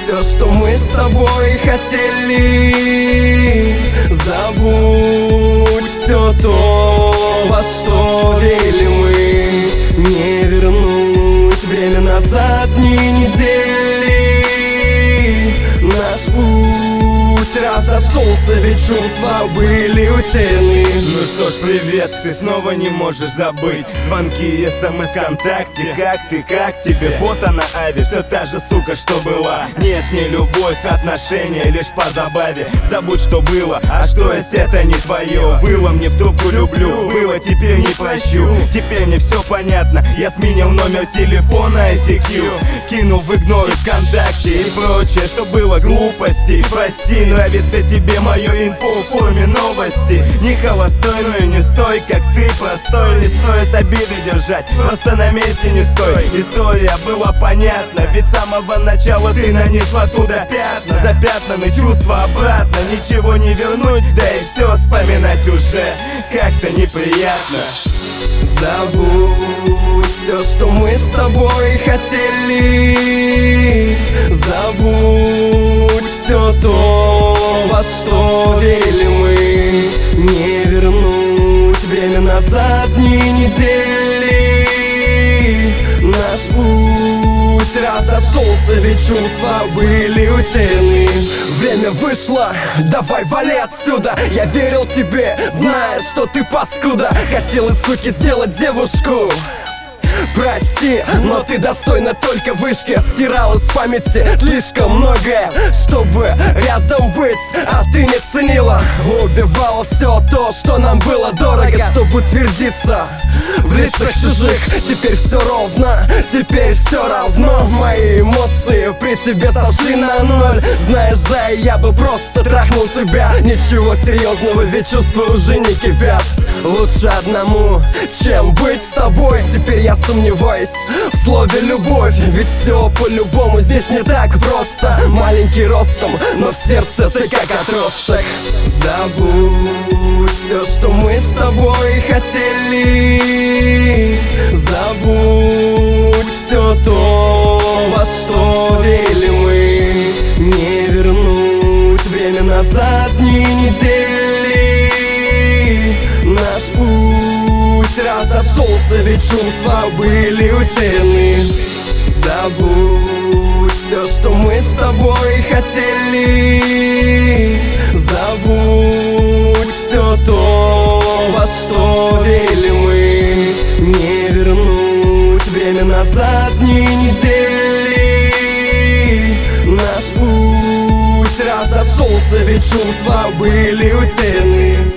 все, что мы с тобой хотели. Забудь все то, во что верили мы. Не вернуть время назад ни недели. Наш путь разошелся, ведь чувства были утеряны. Ну что ж, привет, ты снова не можешь забыть звонки и смс ВКонтакте. Как ты, как тебе? Фото на Аве, все та же сука, что была. Нет, не любовь, отношения лишь по забаве. Забудь, что было, а что если это не твое? Было мне в трубку люблю, было теперь не прощу. Теперь мне все понятно, я сменил номер телефона ICQ. Кинул в игнор ВКонтакте и прочее, что было глупости. Прости, нравится тебе мое инфо в форме новости. Не холостой, но и не стой, как ты простой. Не стоит обиды держать, просто на месте не стой. История была понятна, ведь с самого начала ты нанесла туда пятна. Запятнаны чувства обратно, ничего не вернуть, да и все вспоминать уже как-то неприятно. Забудь все, что мы с тобой хотели. Забудь все то, во что верили мы. Не вернуть время назад ни недели. Наш путь разошелся, ведь чувства были утеряны. Время вышло, давай вали отсюда. Я верил тебе, зная, что ты паскуда. Хотел из суки сделать девушку. Прости, но ты достойна только вышки. Стирал из памяти слишком многое, чтобы рядом быть, а ты не ценила. Убивала все то, что нам было дорого, чтобы утвердиться в лицах чужих. Теперь все ровно, теперь все равно. Мои эмоции при тебе сошли на ноль. Знаешь, зая, я бы просто трахнул тебя. Ничего серьезного, ведь чувства уже не кипят. Лучше одному, чем быть с тобой. Теперь я сомневаюсь в слове любовь, ведь все по-любому здесь не так просто. Маленький ростом, но в сердце ты как отросток. Забудь все, что мы с тобой хотели. Забудь все то, во что верили мы. Не вернуть время назад ни недели. Наш путь разошелся, ведь чувства были утеряны. Забудь все, что мы с тобой хотели. Забудь все то, во что верили мы. Не вернуть время назад ни недели. Наш путь разошелся, ведь чувства были утеряны.